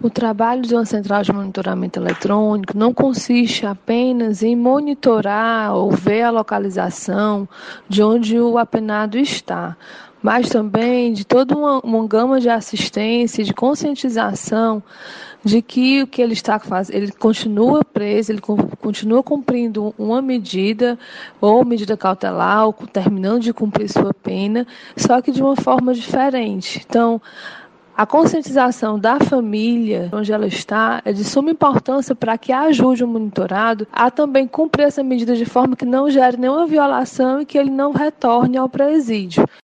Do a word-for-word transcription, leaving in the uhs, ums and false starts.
O trabalho de uma central de monitoramento eletrônico não consiste apenas em monitorar ou ver a localização de onde o apenado está, mas também de toda uma, uma gama de assistência e de conscientização de que o que ele está fazendo, ele continua preso, ele continua cumprindo uma medida, ou medida cautelar, ou terminando de cumprir sua pena, só que de uma forma diferente. Então, a conscientização da família, onde ela está, é de suma importância para que ajude o monitorado a também cumprir essa medida de forma que não gere nenhuma violação e que ele não retorne ao presídio.